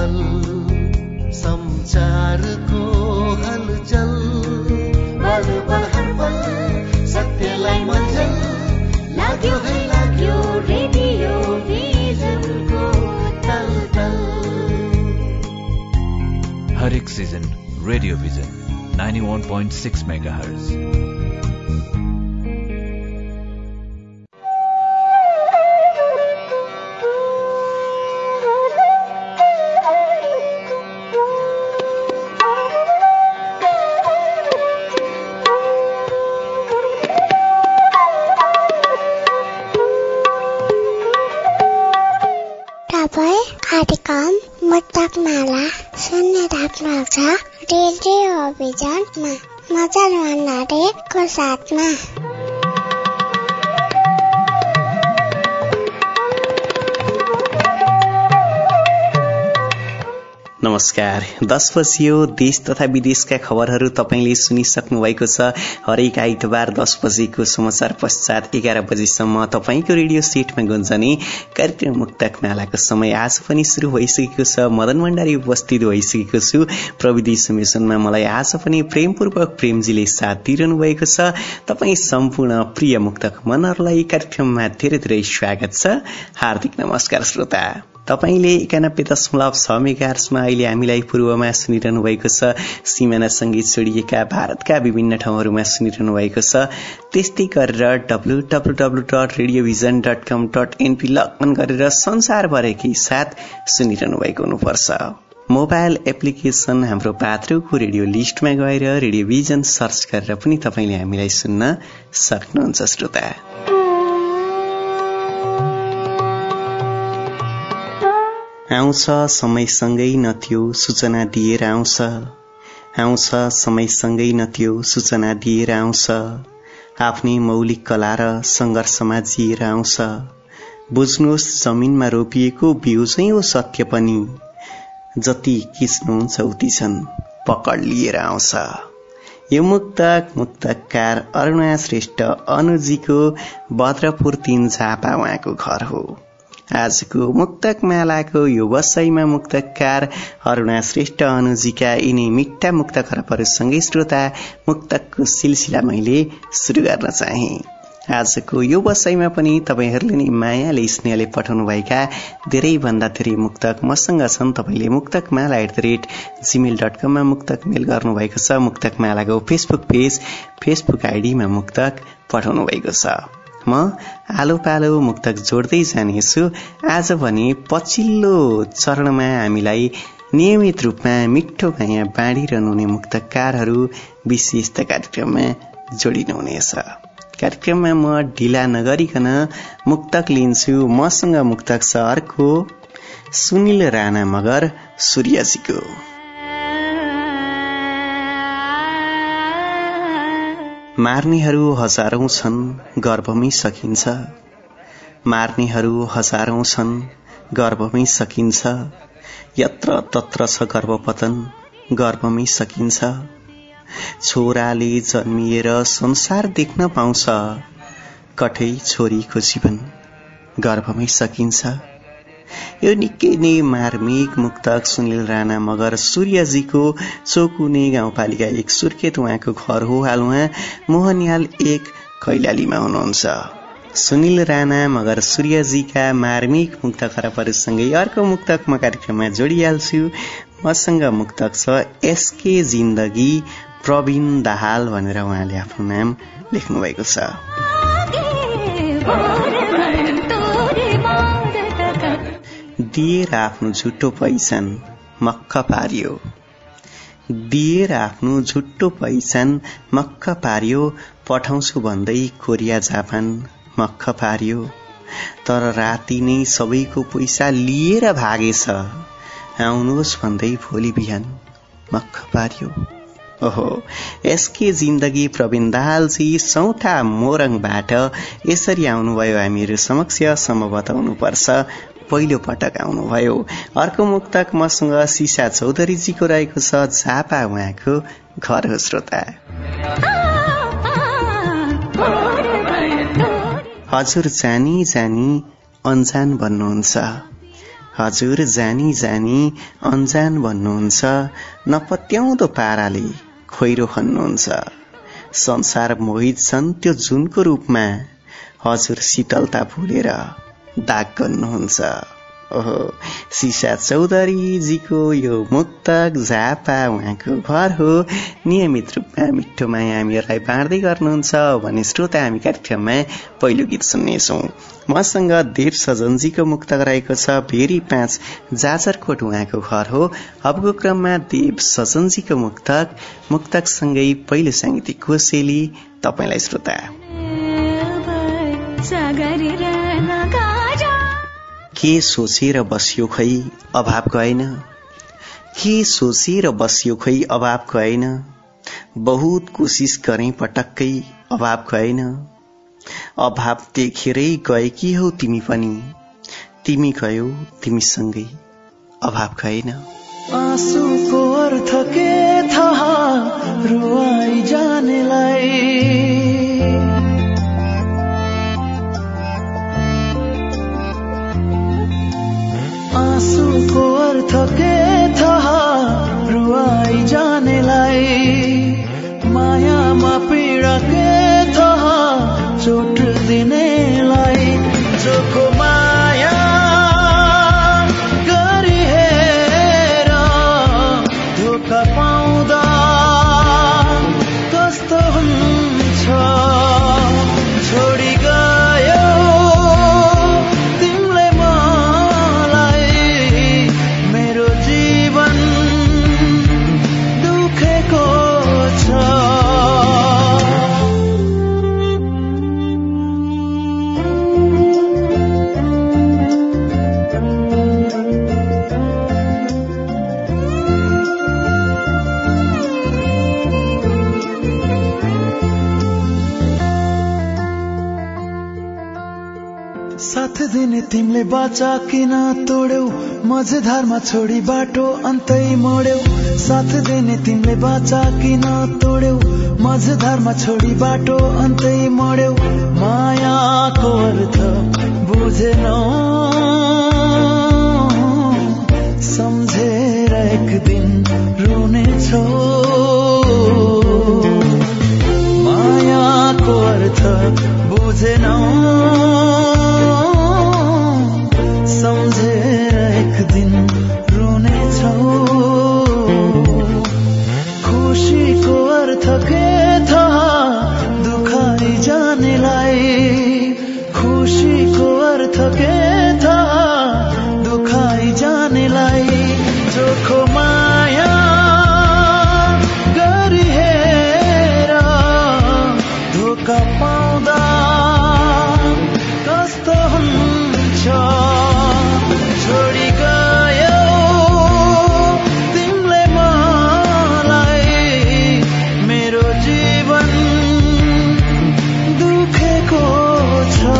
पल संचारको हलचल पल पल हर पल सत्यलाई मञ्जल लाग्यो है लाग्यो रेडियो भिजनको तल हरेक सिजन रेडियो भिजन 91.6 मेगाहर्ज। कार्यक्रम मुक्तक माला सुन्ने राख्नुहुन्छ रेडियो भिजनमा मदन भण्डारीको साथमा। नमस्कार, 10 बजियो। देश तथा विदेशका खबरहरू तपाईंले सुनिसक्नु भएको छ। हरेक आइतबार 10 बजेको समाचार पश्चात 11 बजेसम्म तपाईंको रेडियो सेटमा गुन्जने कार्यक्रम मुक्तक मालाको समय आज पनि शुरू भइसकेको छ। मदन भण्डारी उपस्थित भइसकेको छु। प्रविधि समेसनमा मलाई आज पनि प्रेमपूर्वक प्रेमजीले साथ दिइरहनु भएको छ। तपाईं सम्पूर्ण प्रिय मुक्तक मनहरूलाई कार्यक्रममा धेरै धेरै स्वागत छ। हार्दिक नमस्कार श्रोता। तपाईंले 91.6 मेगाहर्जमा अहिले हामीलाई पूर्वमा सुनिरहनु भएको छ। सिमानासँगै जोडिएका भारतका विभिन्न ठाउँहरूमा सुनिरहनु भएको छ। त्यस्तै गरेर www.radiovision.com.np लगइन गरेर संसारभरकै साथ सुनिरहनु भएको हुनुपर्छ। मोबाइल एप्लिकेशन हाम्रो पात्रोको रेडियो लिस्टमा गएर रेडियो भिजन सर्च गरेर पनि तपाईंले हामीलाई सुन्न सक्नुहुन्छ श्रोता। आउँछ समयसँगै नथ्यो सूचना दिएर आउँछ, आउँछ समयसँगै नथ्यो सूचना दिएर आउँछ, आफ्नै मौलिक कला र संघर्षमा जिएर आउँछ। बुझ्नुहोस् जमिनमा रोपिएको बिउ चाहिँ हो सत्य पनि, जति किस्नुहुन्छ उति छन् पकड लिएर आउँछ। यो मुक्तकार अरुणा श्रेष्ठ अनुजीको बद्रपुर 3 झापा उहाँको घर हो। आजको मुक्तक मालाको यो वसाईमा मुक्तकार अरुणा श्रेष्ठ अनुजीका यिनै मिठा मुक्त खरबहरूसँगै श्रोता मुक्तकको सिलसिला मैले सुरु गर्न चाहे। आजको यो वसाईमा पनि तपाईहरूले नै मायाले स्नेहले पठाउनुभएका धेरैभन्दा धेरै मुक्तक मसँग छन्। तपाईँले मुक्तकमाला@gmail.com मा मुक्तक मेल गर्नुभएको छ। मुक्तकमालाको फेसबुक पेज फेसबुक आइडीमा मुक्तक पठाउनु भएको छ। म आलो पालो मुक्तक जोड्दै जानेछु। आज भने पछिल्लो चरणमा हामीलाई नियमित रूपमा मिठो माया बाँडिरहनुहुने मुक्तकारहरू विशेष कार्यक्रममा जोडिनुहुनेछ। कार्यक्रममा म ढिला नगरिकन मुक्तक लिन्छु। मसँग मुक्तक छ अर्को सुनिल राणा मगर सूर्यजीको। मार्नेहरू हजारौं छन् गर्भमै सकिन्छ, मार्नेहरू हजारौं छन् गर्भमै सकिन्छ, यत्र तत्र छ गर्भपतन गर्भमै सकिन्छ। छोराले जन्मिएर संसार देख्न पाउँछ, कठै छोरीको जीवन गर्भमै सकिन्छ। यो निकै नै मार्मिक मुक्तक सुनिल राणा मगर सूर्यजीको चोकुने गाउँपालिका 1 सुर्खेत उहाँको घर हो। हाल उहाँ मोहनयाल 1 कैलालीमा हुनुहुन्छ। सुनिल राणा मगर सूर्यजीका मार्मिक मुक्त खरबहरूसँगै अर्को मुक्तक म कार्यक्रममा जोडिहाल्छु। मसँग मुक्तक छ एसके जिन्दगी प्रवीण दाहाल भनेर उहाँले आफ्नो नाम लेख्नु भएको छ। दिएर आफ्नो झुट्टो पहिचान मक्ख पारियो, दिएर आफ्नो झुट्टो पहिचान मक्ख पारियो, पठाउँछु भन्दै कोरिया जापान मक्ख पारियो। तर राति नै सबैको पैसा लिएर भागेछ, आउनुहोस् भन्दै भोलि बिहान मक्ख पारियो। ओहो, एसके जिन्दगी प्रवीण दाहालजी सौठा मोरङबाट यसरी आउनुभयो हामीहरू समक्ष। सम्भवतः हुनुपर्छ पहिलो पटक आउनुभयो। अर्को मुक्तक मसँग सिसा चौधरीजीको रहेको छ। झापा उहाँको घर हो श्रोता। हजुर जानी जानी अन्जान भन्नुहुन्छ, हजुर जानी जानी अनजान भन्नुहुन्छ, नपत्याउँदो पाराले खोइरो खन्नुहुन्छ। संसार मोहित छन् त्यो जुनको रूपमा, हजुर शीतलता भुलेर दाग गर्नुहुन्छ। ओहो, सिसा चौधरीजीको यो मुक्तक झापा उहाँको घर हो। नियमित रूपमा मिठो माया हामीहरूलाई बाँड्दै गर्नुहुन्छ भने श्रोता हामी कार्यक्रममा पहिलो गीत सुन्नेछौँ। मसँग देव सजनजीको मुक्तक रहेको छ। भेरी 5 जाजरकोट उहाँको घर हो। अबको क्रममा देव सजनजीको मुक्तकसँगै पहिलो साङ्गीतिक कोसेली तपाईलाई श्रोता। के सोचेर बस्यो खै अभाव गएन, के सोचेर बस्यो खै अभाव गएन, बहुत कोसिस गरेँ पटक्कै अभाव गएन। अभाव देखेरै गएकी हौ तिमी पनि, तिमी गयौ तिमीसँगै अभाव गएन। आँसुको अर्थ के थाहा रुवाई जानेलाई, आँसुको अर्थ के थाहा रुवाई जानेलाई, मायामा पीडा के थाहा चोट दिनेलाई। जोको माया गरिहेर धोका पाउँदा कस्तो हुन्छ, छोडी गयो तिमीले मलाई, मेरो जीवन दुखेको छ। साथ दिने तिमीले बाचा किन तोड्यौ, मझधारमा छोडी बाटो अन्तै मोड्यौ। साथ दिने तिमीले बाचा किन तोड्यौ, मझधारमा छोडी बाटो अन्तै मोड्यौ। मायाको अर्थ बुझेनौ, सम्झेर एक दिन रुनेछौ। मायाको अर्थ बुझेनौ, सम्झेर एक दिन रुनेछौ। खुशीको अर्थ के थाहा दुखाइ जानेलाई, खुशीको अर्थ के थाहा दुखाइ जानेलाई। जोखो माया गरिहेर धोका पाउँदा कस्तो हुन्छ, छोडी गयो तिमीले मलाई, मेरो जीवन दुखेको छ।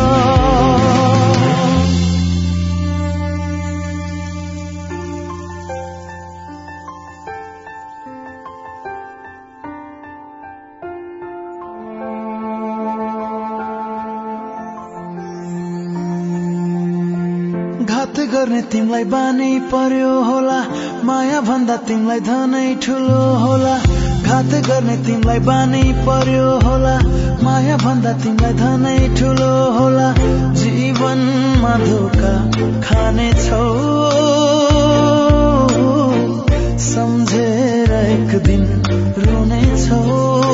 घात गर्ने तिमीलाई बानी पर्यो होला, माया भन्दा तिमीलाई धनै ठुलो होला। घात गर्ने तिमीलाई बानी पर्यो होला, माया भन्दा तिमीलाई धनै ठुलो होला। जीवनमा धोका खानेछौ, सम्झेर एक दिन रुनेछौ।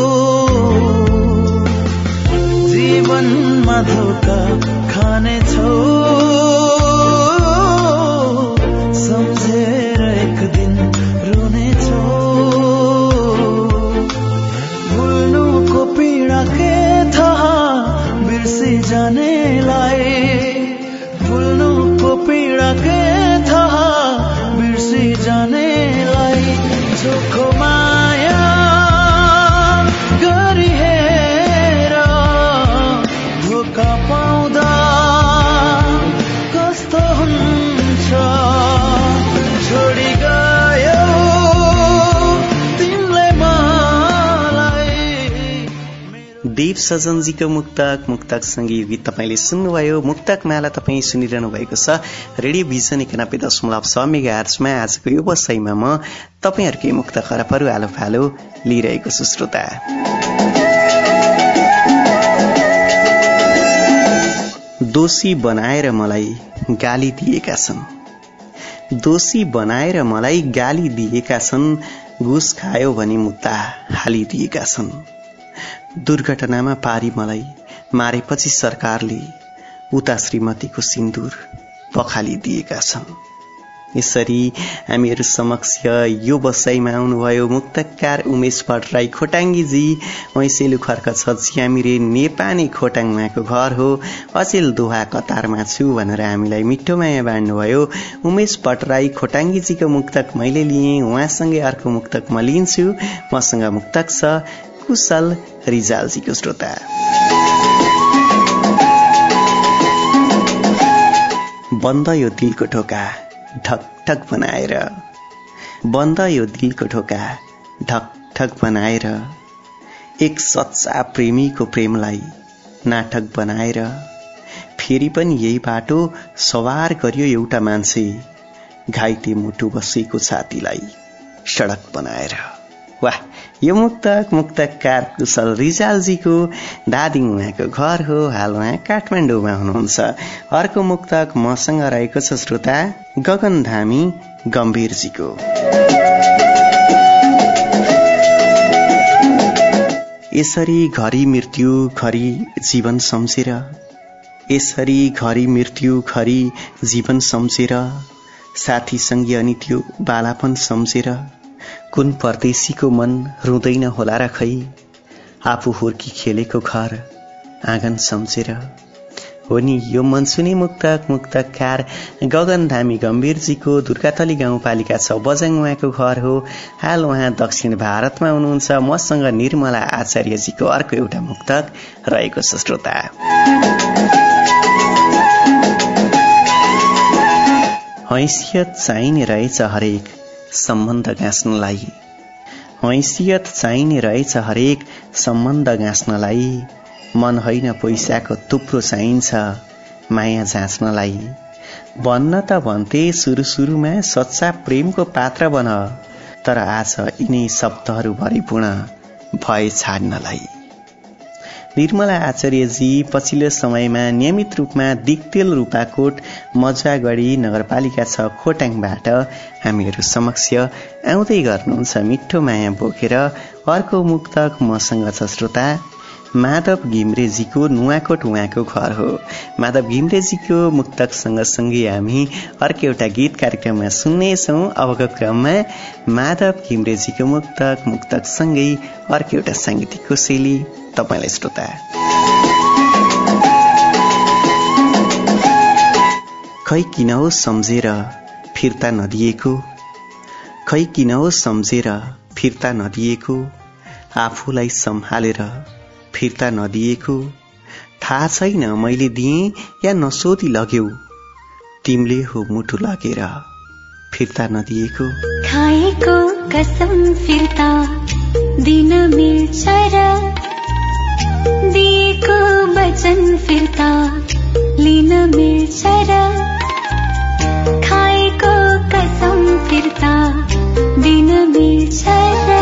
जीवनमा धोका खानेछौ, सम्झेर एक दिन रुनेछौ। भुल्नुको पीडा के थाहा बिर्सी जानेलाई, भुल्नुको पीडा के थाहा बिर्सी जानेलाई। जोखो माया गरिहेर धोका पाउँदा कस्तो हुन्छ, छोडी गयो तिमीले मलाई। देव सजनजीको मुक्तक सँगै गीत तपाईँले सुन्नुभयो। मुक्तक माला तपाईँ सुनिरहनु भएको छ रेडियो भिजन 91.6 मेगाहर्जमा। आजको यो बसाइमा म तपाईँहरूकै मुक्त खराबहरू आलो फालो लिइरहेको छु श्रोता। दोषी बनाएर मलाई गाली दिएका छन्, दोषी बनाएर मलाई गाली दिएका छन्, घुस खायो भने मुद्दा हालिदिएका छन्, दुर्घटनामा पारी मलाई मारेपछि सरकारले उता श्रीमतीको सिन्दूर पखालिदिएका छन्। यसरी हामीहरू समक्ष यो बसाइमा आउनुभयो मुक्तकार उमेश भट्टराई खोटाङ्गीजी। मैसेलु खर्क छ ज्यामिरे नेपानी खोटाङ उहाँको घर हो। अचेल दोहा कतारमा छु भनेर हामीलाई मिठो माया बाँड्नुभयो उमेश भट्टराई खोटाङ्गीजीको मुक्तक मैले लिएँ। उहाँसँगै अर्को मुक्तक म लिन्छु। मसँग मुक्तक छ कुशल रिजालजीको श्रोता। बन्द यो दिलको ढोका ढक ढक बनाएर, बन्द यो दिलको ढोका ढक ढक बनाएर, एक सच्चा प्रेमीको प्रेमलाई नाटक बनाएर, फेरि पनि यही बाटो सवार गर्यो एउटा मान्छे, घाइते मुटु बसेको छातीलाई सडक बनाएर। वाह, यो मुक्तकार कुशल रिजालजीको दादिङ उहाँको घर हो। हाल उहाँ काठमाडौँमा हुनुहुन्छ। अर्को मुक्तक मसँग रहेको छ श्रोता गगन धामी गम्भीरजीको। यसरी घरी मृत्यु घरी जीवन सम्झेर, यसरी घरी मृत्यु घरी जीवन सम्झेर, साथी सङ्गी अनि त्यो बालापन सम्झेर, कुन परदेशीको मन रुँदैन होला र खै, आफू हुर्की खेलेको घर आँगन सम्झेर। हो नि, यो मनसुनी मुक्तकार गगन धामी गम्भीरजीको दुर्गाथली गाउँपालिका 6 बजाङ उहाँको घर हो। हाल उहाँ दक्षिण भारतमा हुनुहुन्छ। मसँग निर्मला आचार्यजीको अर्को एउटा मुक्तक रहेको छ श्रोता। हैसियत चाहिने रहेछ हरेक सम्बन्ध गाँच्नलाई, हैसियत चाहिने रहेछ हरेक सम्बन्ध गाँच्नलाई, मन होइन पैसाको थुप्रो चाहिन्छ माया जाँच्नलाई। बन्न त भन्थे सुरुमा सच्चा प्रेमको पात्र बन, तर आज यिनै शब्दहरू भरिपूर्ण भए छाड्नलाई। निर्मला आचार्यजी पछिल्लो समयमा नियमित रूपमा दिक्तेल रूपाकोट मजुवागढी नगरपालिका 6 खोटाङबाट हामीहरू समक्ष आउँदै गर्नुहुन्छ मिठो माया बोकेर। अर्को मुक्तक मसँग छ श्रोता माधव घिम्रेजीको नुवाकोट उहाँको घर हो। माधव घिम्रेजीको मुक्तक सँगसँगै हामी अर्को एउटा गीत कार्यक्रममा सुन्नेछौँ। अबको क्रममा माधव घिम्रेजीको मुक्तक सँगै अर्को एउटा साङ्गीतिक कोसेली तपाईलाई श्रोता। खै किन हो सम्झेर फिर्ता नदिएको, खै किन हो सम्झेर फिर्ता नदिएको, आफूलाई सम्हालेर फिर्ता नदिएको, थाहा छैन मैले दिएँ या नसोधी लग्यौ, तिमीले हो मुटु लगेर फिर्ता नदिएको। खाएको कसम फिर्ता दिन मिल्छ र, दिएको वचन फिर्ता लिन मिल्छ र, खाएको कसम फिर्ता दिन मिल्छ र,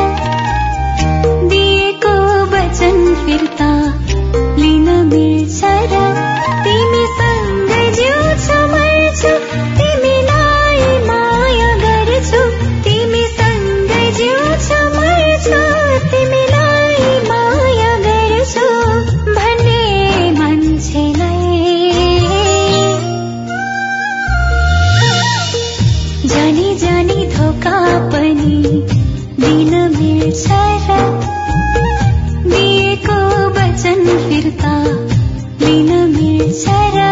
दिएको वचन फिर्ता लिन मिल्छ र, तिमीसँग जिउँछु मर्छु तिमीलाई माया गर्छु, तिमीसँग जिउँछु मर्छु तिमीलाई माया गर्छु भन्ने मान्छेलाई जानी जानी धोका पनि दिन मिल्छ र, दिएको वचन फिर्ता लिन मिल्छ र।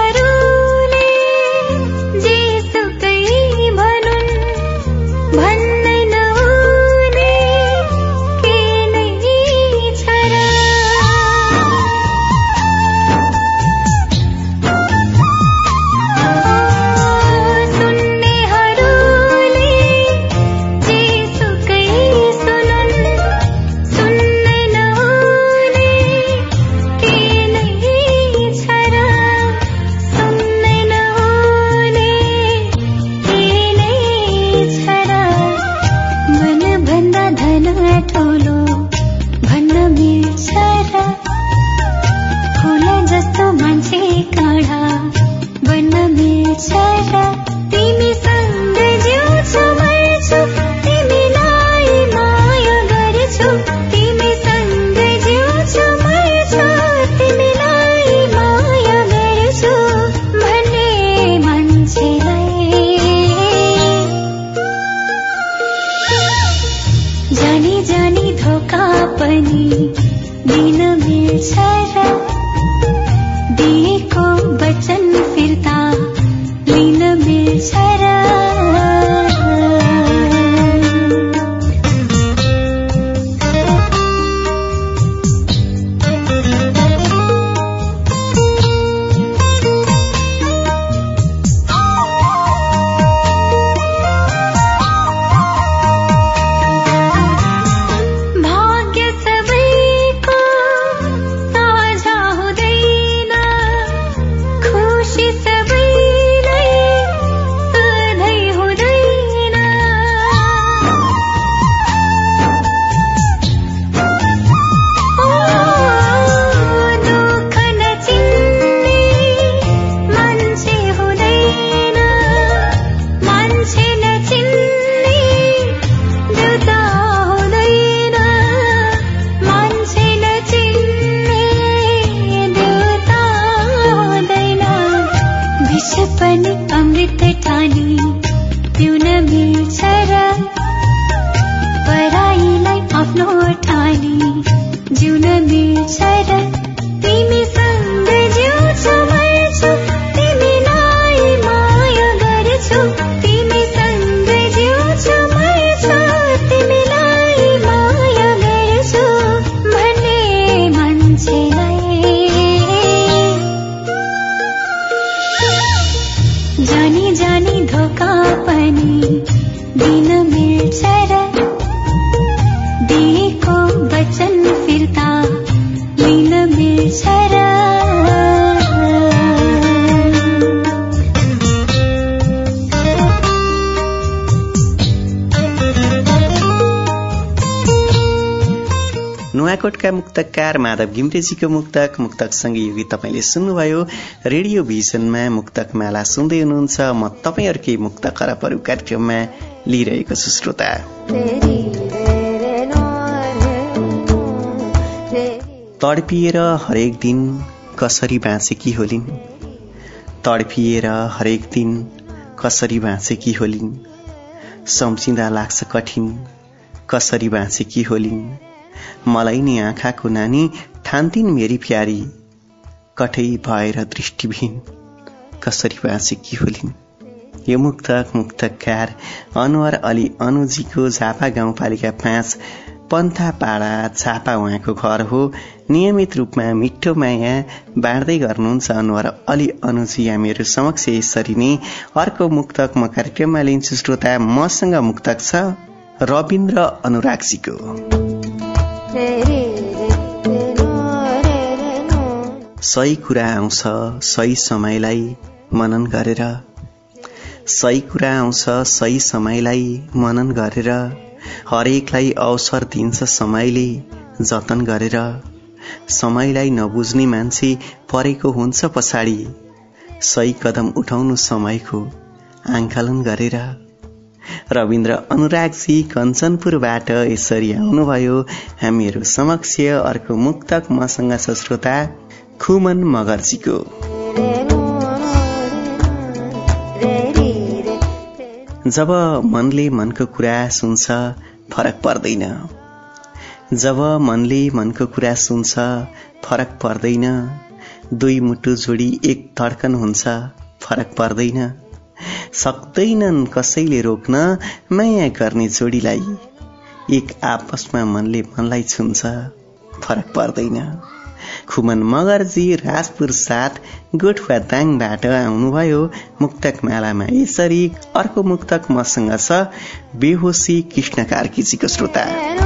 भन्नेहरूले जेसुकै भनुन् मिल्छ र तिमीसँग जिउँछु मर्छु तिमीलाई माया गर्छु तिमीसँग जिउँछु मर्छु तिमीलाई माया गर्छु भन्ने मान्छेलाई जानी जानी धोका पनि दिन मिल्छ र दिएको वचन फिर्ता लिन मिल्छ र नुवाकोटका मुक्तकार माधव घिमिरेजीको मुक्तक संगीत तपाईले सुन्नुभयो। रेडियो भिजनमा मुक्तक माला सुन्दै हुनुहुन्छ। म तपाईहरुकै मुक्त खराबहरु कार्यक्रममा लिइरहेको छु श्रोता। तडपिएर हरेक दिन कसरी बाँचेकी होलिन्, तडपिएर हरेक दिन कसरी बाँचेकी होलिन्, सम्झिँदा लाग्छ कठिन कसरी बाँचेकी होलिन्, मलाई नि आँखाको नानी ठान्थिन् मेरी प्यारी, कठै भएर दृष्टिविहीन कसरी बाँचेकी होलिन्। यो मुक्तकार अनुहार अली अनुजीको झापा गाउँपालिका 5 पन्थापाडा झापा उहाँको घर हो। नियमित रूपमा मिठो माया बाँड्दै गर्नुहुन्छ अनुहार अली अनुजी हामीहरू समक्ष। यसरी नै अर्को मुक्तक म कार्यक्रममा लिन्छु श्रोता। मसँग मुक्तक छ रविन्द्र अनुरागजीको। सही कुरा आउँछ सही समयलाई मनन गरेर, सही कुरा आउँछ सही समयलाई मनन गरेर, हरेकलाई अवसर दिन्छ समयले जतन गरेर, समयलाई नबुझ्ने मान्छे परेको हुन्छ पछाडि, सही कदम उठाउनु समयको आंकलन गरेर। रविन्द्र अनुरागजी कञ्चनपुरबाट यसरी आउनुभयो हामीहरू समक्ष। अर्को मुक्तक मसँग छ श्रोता खुमन मगर्जीको। जब मनले मनको कुरा सुन्छ फरक पर्दैन, जब मनले मनको कुरा सुन्छ फरक पर्दैन, दुई मुटु जोडी एक धड्कन हुन्छ फरक पर्दैन, सक्दैनन् कसैले रोक्न माया गर्ने जोडीलाई, एक आपसमा मनले मनलाई छुन्छ फरक पर्दैन। खुमन मगर्जी राजपुर 7 गोठवा दाङबाट आउनुभयो मुक्तक मालामा यसरी। अर्को मुक्तक मसँग छ बेहोसी कृष्ण कार्कीजीको श्रोता।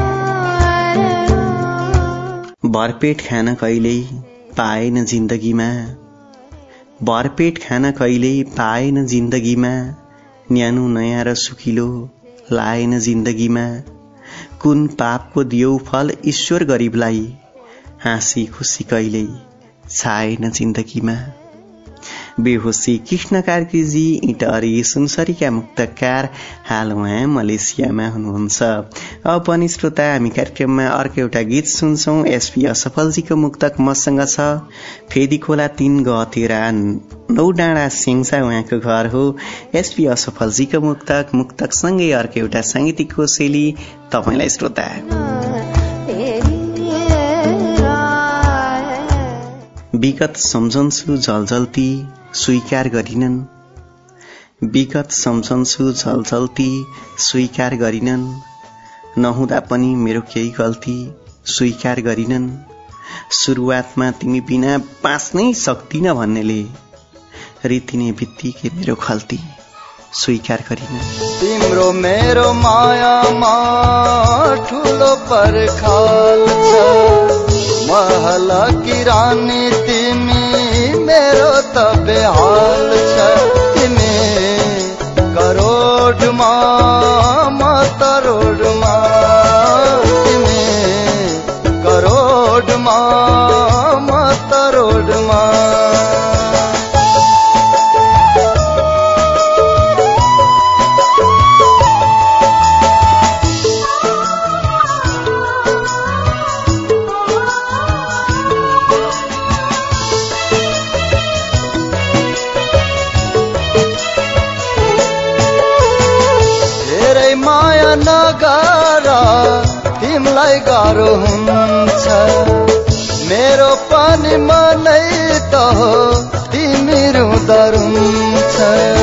भरपेट खान कहिल्यै पाएन जिन्दगीमा, भरपेट खान कहिल्यै पाएन जिन्दगीमा, न्यानो नयाँ र सुकिलो लाएन जिन्दगीमा, कुन पापको दियो फल ईश्वर गरिबलाई, हाँसी खुसी कहिल्यै छाएन जिन्दगीमा। बेहोसी कृष्ण कार्कीजी इटहरी सुनसरीका मुक्तकार, हाल उहाँ मलेसियामा हुनुहुन्छ। अब पनि श्रोता हामी कार्यक्रममा अर्को एउटा गीत सुन्छौं। एसपी असफलजीको मुक्तक मसँग छ। फेदी खोला 3 गतेरा 9 डाँडा सिंसा उहाँको घर हो। एसपी असफलजीको मुक्तक सँगै अर्को एउटा सांगीतिक कोसेली तपाईलाई श्रोता। विगत सम्झन्छु झलझल्ती स्वीकार गरिनन्, विगत सम्झन्छु झलझल्ती स्वीकार गरिनन्, नहुँदा पनि मेरो केही गल्ती स्वीकार गरिनन्, सुरुवातमा तिमी बिना बाँच्नै सक्दिन भन्नेले रितिने बित्तिकै मेरो खल्ती स्वीकार गरिनन्। तिम्रो मेरो मायामा ठुलो पर्खाल छ, महल की रानी तिमी मेरो त बेहाल छ, तिमी करोडमा म तरोडमा, तिमी करोडमा म तरोडमा। नगारा तिमलाई गाह्रो हुन्छ, मेरो पनि मनै त हो तिमी रुँदा रुन्छ।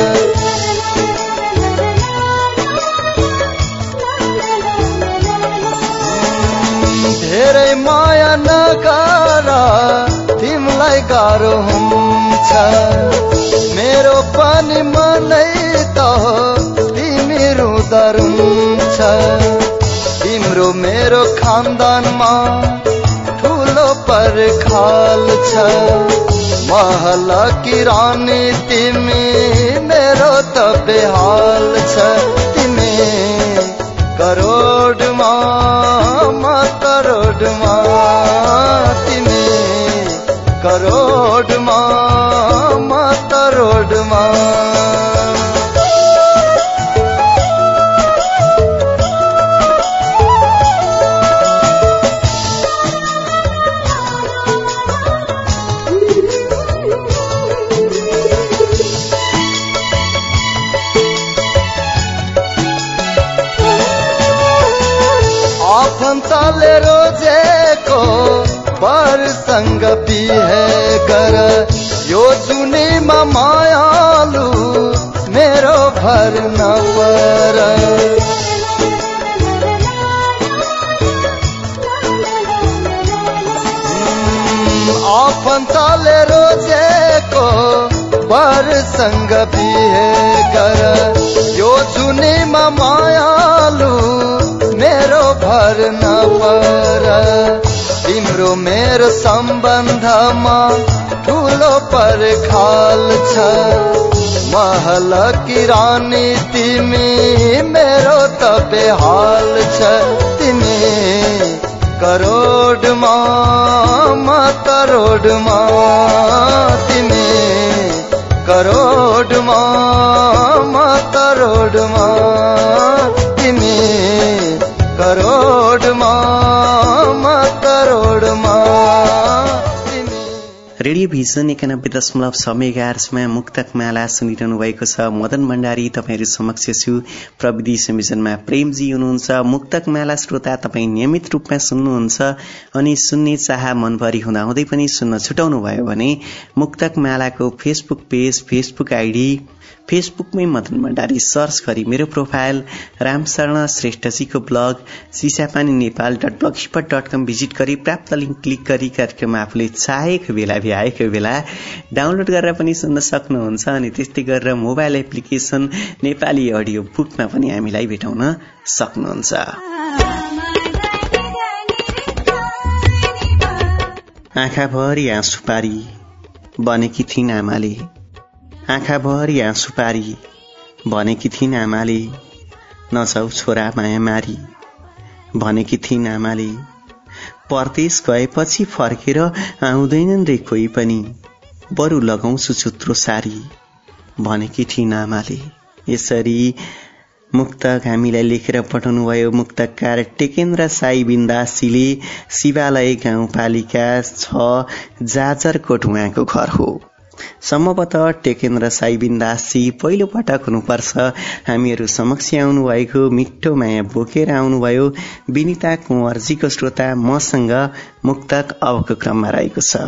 धेरै माया नगारा तिमलाई गाह्रो हुन्छ, मेरो पनि मनै त हो तिमी रुँदा रुन्छ। तिम्रो मेरो खानदानमा ठुलो पर्खाल छ, महल की रानी तिमी मेरो त बेहाल छ, तिमी करोडमा म तरोडमा, तिमी करोडमा म तरोडमा। आफन्तले रोजेको परसँग बिहे गर, यो जुनीमा मायालु मेरो भर नपर। आफन्तले रोजेको परसँग बिहे गर, यो जुनीमा मायालु मेरो भर नपर। तिम्रो मेरो सम्बन्धमा ठुलो पर्खाल छ, महल की रानी तिमी मेरो त बेहाल छ, तिमी करोडमा म तरोडमा, तिमी करोडमा म तरोडमा, तिमी करोडमा म तरोडमा। रेडियो भिजन 91.6 मेगाहर्जमा मुक्तक माला सुनिरहनु भएको छ। मदन भण्डारी तपाईहरु समक्ष छु। प्रविधि संयोजनमा प्रेमजी हुनुहुन्छ। मुक्तक माला श्रोता तपाई नियमित रूपमा सुन्नुहुन्छ अनि सुन्ने चाह मनभरि हुँदाहुँदै पनि सुन्न छुटाउनु भयो भने मुक्तक मालाको फेसबुक पेज, फेसबुक आईडी, फेसबुकमै मदन भण्डारी सर्च गरी मेरो प्रोफाइल, रामशरण श्रेष्ठजीको ब्लग sisapaninaipal.blogspot.com भिजिट गरी प्राप्त लिंक क्लिक गरी कार्यक्रम आफूले चाहेको बेला भ्याएको बेला डाउनलोड गरेर पनि सुन्न सक्नुहुन्छ। अनि त्यस्तै गरेर मोबाइल एप्लिकेसन नेपाली अडियो बुकमा पनि हामीलाई भेटाउन सक्नुहुन्छ। आँखाभरि आँसु पारी बनेकी थिइन् आमाले, आँखाभरि आँसु पारी भनेकी थिइन् आमाले, नजाऊ छोरा माया मारी भनेकी थिइन् आमाले। परदेश गएपछि फर्केर आउँदैनन् रे कोही पनि, बरु लगाउँछु चुत्रो सारी भनेकी थिइन् आमाले। यसरी मुक्तक हामीलाई लेखेर पठाउनु भयो मुक्तकार टेकेन्द्र साई बिन्दासीले। शिवालय गाउँपालिका 6 जाजरकोट उहाँको घर हो। सम्भवतः टेकेन्द्र साई बिन्दासी पहिलो पटक हुनुपर्छ हामीहरू समक्ष आउनु भएको, मिठो माया बोकेर आउनुभयो। विनिता कुँवरजीको श्रोता मसँग मुक्तक अबको क्रममा रहेको छ।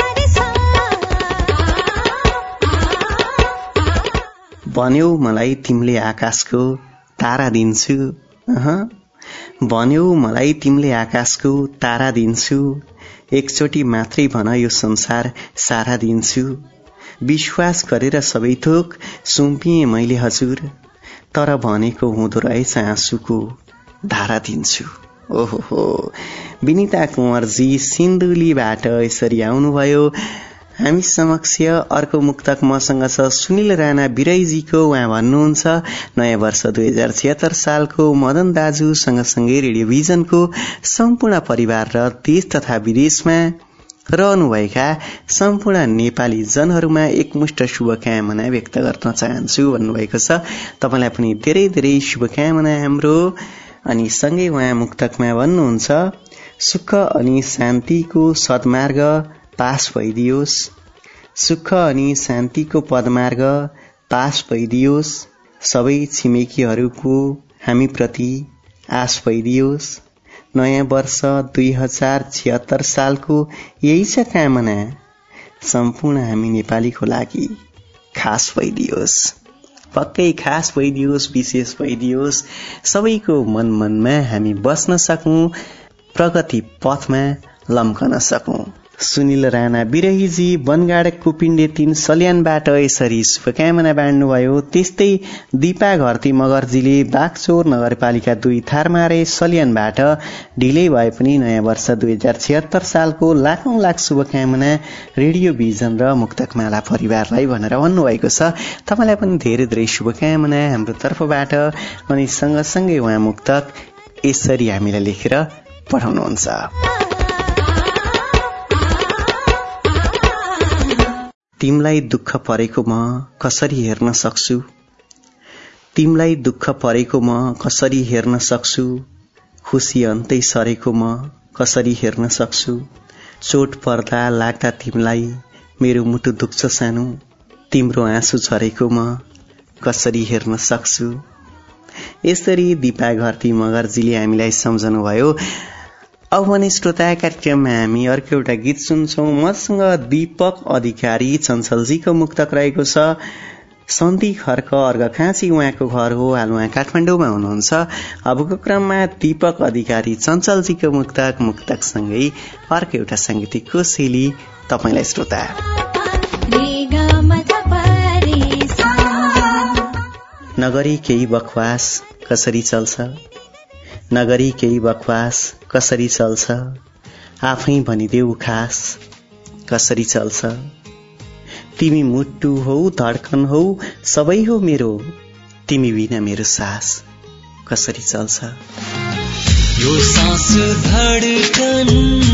भन्यौ मलाई तिमीले आकाशको तारा दिन्छु, भन्यौ मलाई तिमीले आकाशको तारा दिन्छु, एकचोटि मात्रै भन यो संसार सारा दिन्छु, विश्वास गरेर सबै थोक सुम्पिएँ मैले हजुर, तर भनेको हुँदो रहेछ आँसुको धारा दिन्छु। ओहो, विनिता कुँवरजी सिन्धुलीबाट यसरी आउनुभयो। हामी समक्ष अर्को मुक्तक मसँग छ सुनिल राणा बिरैजीको। उहाँ भन्नुहुन्छ नयाँ वर्ष 2076 सालको मदन दाजु सँगसँगै रेडियो भिजनको सम्पूर्ण परिवार र देश तथा विदेशमा रहनुभएका सम्पूर्ण नेपाली जनहरूमा एकमुष्ट शुभकामना व्यक्त गर्न चाहन्छु भन्नुभएको छ। तपाईलाई पनि धेरै धेरै शुभकामना हाम्रो। अनि सँगै उहाँ मुक्तकमा भन्नुहुन्छ सुख अनि शान्तिको सद्मार्ग पास भइदियोस्, सुख अनि शान्तिको पदमार्ग पास भइदियोस्, सबै छिमेकीहरूको हामी प्रति आश भइदियोस्, नयाँ वर्ष 2076 सालको यही छ कामना, सम्पूर्ण हामी नेपालीको लागि खास भइदियोस्, पक्कै खास भइदियोस्, विशेष भइदियोस्, सबैको मनमा हामी बस्न सकौं, प्रगति पथमा लम्कन सकौं। सुनिल राणा बिरहीजी बनगाड कुपिण्डे 3 सल्यानबाट यसरी शुभकामना बाँड्नुभयो। त्यस्तै दीपा घरती मगरजीले बागचौर नगरपालिका 2 थारमारे सल्यानबाट ढिलै भए पनि नयाँ वर्ष 2076 सालको लाखौं लाख शुभकामना रेडियो भिजन र मुक्तकमाला परिवारलाई भनेर भन्नुभएको छ। तपाईलाई पनि धेरै धेरै शुभकामना हाम्रो तर्फबाट। अनि सँगसँगै उहाँ मुक्तक यसरी हामीलाई लेखेर पठाउनुहुन्छ। तिमलाई दुःख परेको म कसरी हेर्न सक्छु, तिमलाई दुःख परेको म कसरी हेर्न सक्छु, खुसी अन्तै सरेको म कसरी हेर्न सक्छु, चोट पर्दा लाग्दा तिमलाई मेरो मुटु दुख्छ सानो, तिम्रो आँसु झरेको म कसरी हेर्न सक्छु। यसरी दीपा घरती मगरजीले हामीलाई सम्झनु भयो। अब भने श्रोता कार्यक्रममा हामी अर्को एउटा गीत सुन्छौं। मसँग दीपक अधिकारी चञ्चलजीको मुक्तक रहेको छ। सन्धी खर्क अर्घखाँची उहाँको घर हो, हाल उहाँ काठमाडौँमा हुनुहुन्छ। अबको क्रममा दीपक अधिकारी चञ्चलजीको मुक्तकसँगै अर्को एउटा सांगीतिक कोसेली तपाईलाई श्रोता। नगरी केही बकवास कसरी चल्छ, नगरी केही बकवास कसरी चल्छ, आफै भनिदेऊ खास कसरी चल्छ, तिमी मुटु हौ धड्कन हौ सबै हो मेरो, तिमी बिना मेरो सास कसरी चल्छ। यो सास धड्कन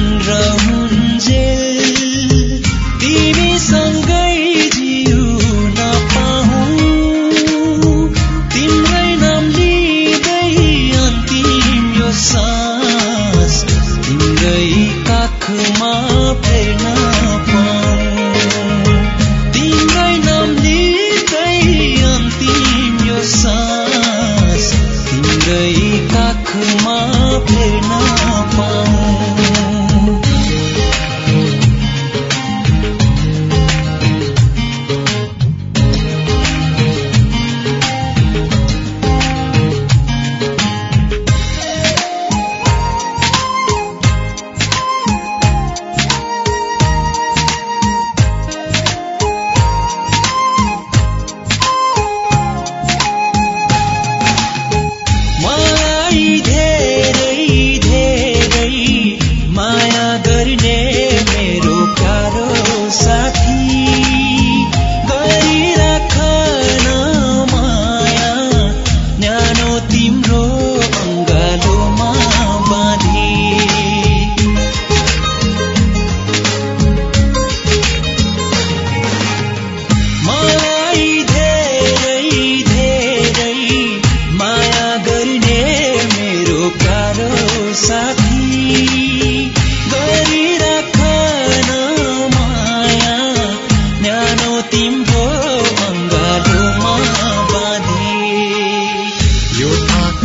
रहन्जेल तिमी सँगै जिउन पाऊँ, तिम्रै नाम लिँदै अन्तिम यो सास तिम्रै काखमा फेर्न पाऊँ, तिम्रै नाम लिँदै अन्तिम यो सास तिम्रै काखमा फेर्न पाऊँ।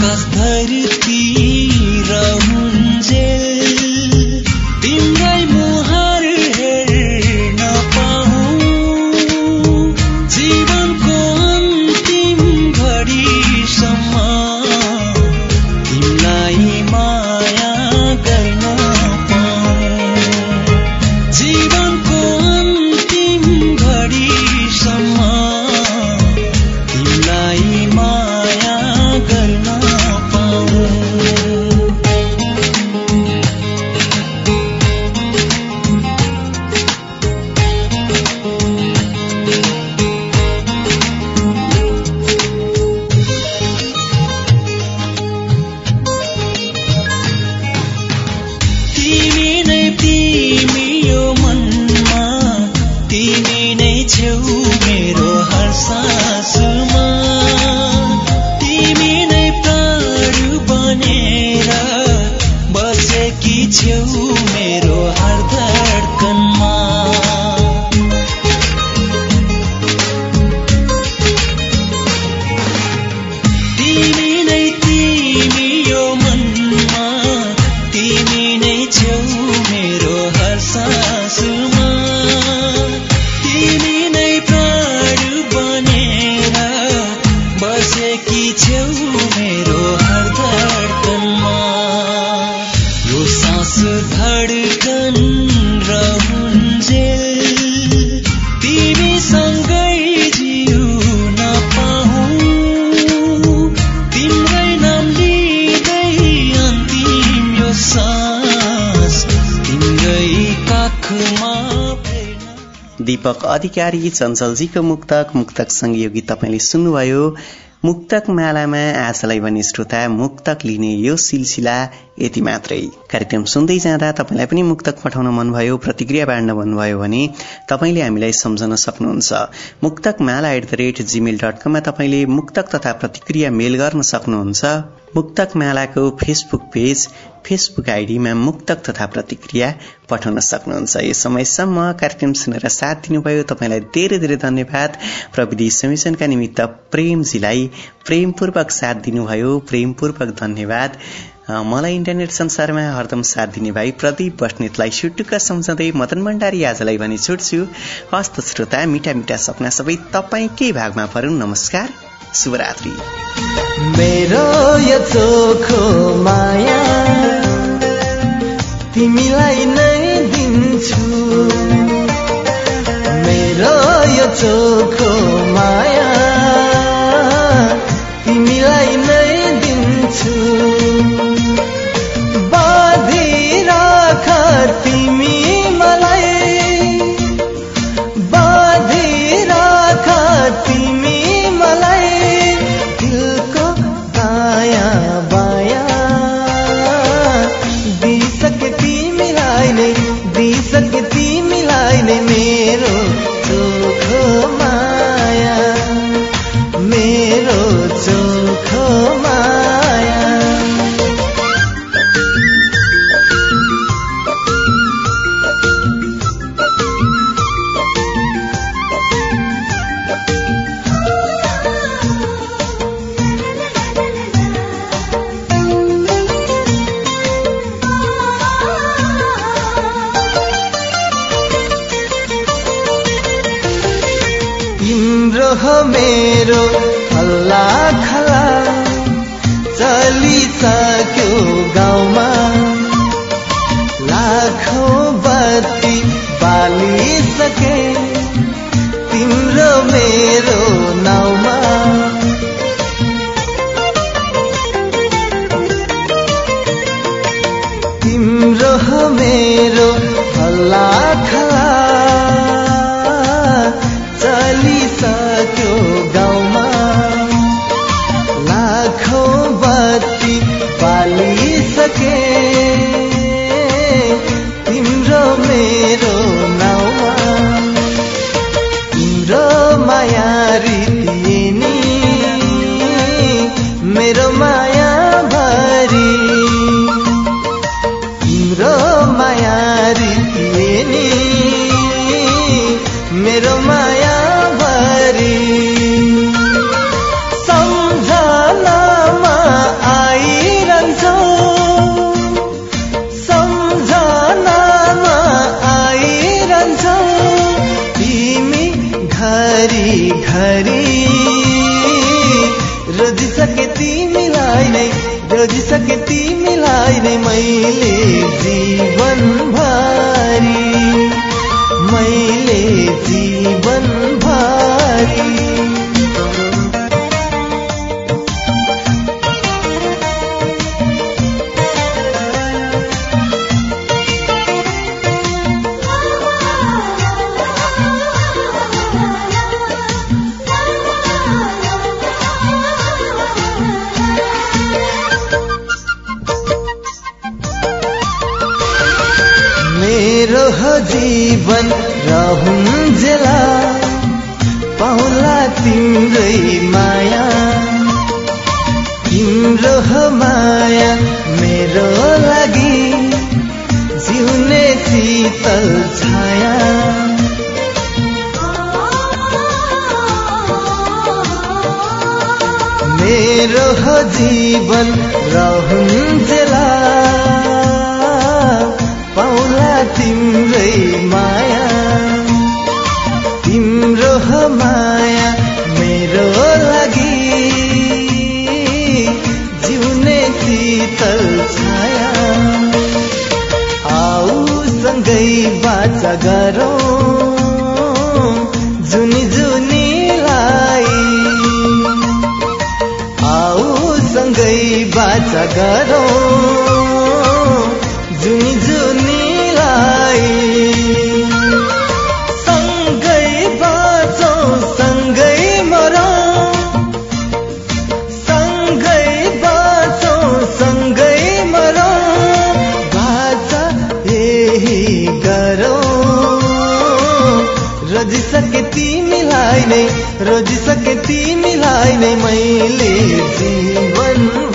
आकाश धरती रहन्जेल तिम्रै मुहार हेर्न पाऊँ जीवनको अन्तिम घडीसम्म तिमीलाई माया गर्न पाऊँ जीवनको अन्तिम घडीसम्म तिमीलाई माया गर्न पाऊँ तिमी यो मनमा तिमी नै छेउ मेरो हर सासमा तिमी नै प्राण बनेर बसेकी छेउ मेरो हर धड्कनमा तिमी यो मनमा तिमी नै छेउ मेरो हर सासमा तिमी नै प्राण बनेर बसेकी छेउ मेरो हर धड्कनमा यो सास धड्कन रहन्जेल तिमीसँगै जिउन पाऊँ तिम्रै नाम लिँदै अन्तिम यो सास तिम्रै काखमा दीपक अधिकारी चञ्चलजीको मुक्तक संयोगी तपाईले सुन्नुभयो। मुक्तक मालामा आजलाई भने श्रोता मुक्तक लिने यो सिलसिला यति मात्रै। कार्यक्रम सुन्दै जाँदा तपाईलाई पनि मुक्तक पठाउन मन भयो, प्रतिक्रिया बाँड्न मन भयो भने तपाईले हामीलाई सम्झन सक्नुहुन्छ। muktакмала@gmail.com मा तपाईले मुक्तक तथा प्रतिक्रिया मेल गर्न सक्नुहुन्छ। मुक्तक मालाको फेसबुक पेज, फेसबुक आइडीमा मुक्तक तथा प्रतिक्रिया पठाउन सक्नुहुन्छ। यो समयसम्म कार्यक्रम सुनेर साथ दिनुभयो तपाईलाई धेरै धेरै धन्यवाद। प्रविधि संयोजनका निमित्त प्रेमजीलाई प्रेमपूर्वक साथ दिनुभयो, प्रेमपूर्वक धन्यवाद। मलाई इन्टरनेट संसारमा हरदम साथ दिने भाइ प्रदीप बस्नेतलाई सुटुक्क सम्झँदै मदन भण्डारी आजलाई भने छुट्छु। हस्त श्रोता, मिठा मिठा सपना सबै तपाईकै भागमा परुन्। नमस्कार, शुभरात्रि। मेरो यो चोखो माया तिमीलाई नै दिन्छु, मेरो यो चोखो माया तिमीलाई नै दिन्छु। बाँधी राख तिमी मलाई, बाँधी राख तिमी मलाई दिलको दायाँ बायाँ दिइसके तिमीलाई नै, दिइसके तिमीलाई नै मेरो चोखो माया, मेरो चोखो माया। तिम्रो हो मेरो हल्ला खला चलिसक्यो गाउँमा, लाखौं बत्ती बालिसके तिम्रो मेरो नाउँमा। तिम्रो हो मेरो हल्ला खला चलिसक्यो गाउँमा, लाखौं बत्ती बालिसके तिम्रो मेरो नाउँमा। तिम्रो माया रीति नि मेरो माया भरी, तिम्रो माया रीति नि मेरो माया भरी। सम्झनामा घरी घरी रोजिसके तिमीलाई नै रोजिसके तिमीलाई नै मैले जीवन भरि मैले जीवन भरि जीवन रहन्जेला पाउला तिम्रै माया तिम्रो माया मेरो लागि जिउने शीतल छाया मेरो जीवन रहन्जेला पाउला तिम्रै माया तिम्रो माया मेरो लागि जिउने शीतल छाया आऊ सँगै बाचा गरौँ जुनी जुनीलाई आऊ सँगै बाचा गरौँ जुनी जुनीलाई सँगै बाँचौँ सँगै मरौँ सँगै बाँचौँ सँगै मरौँ बाचा यही गरौँ रोजिसके तिमीलाई नै रोजिसके तिमीलाई नै मैले जीवन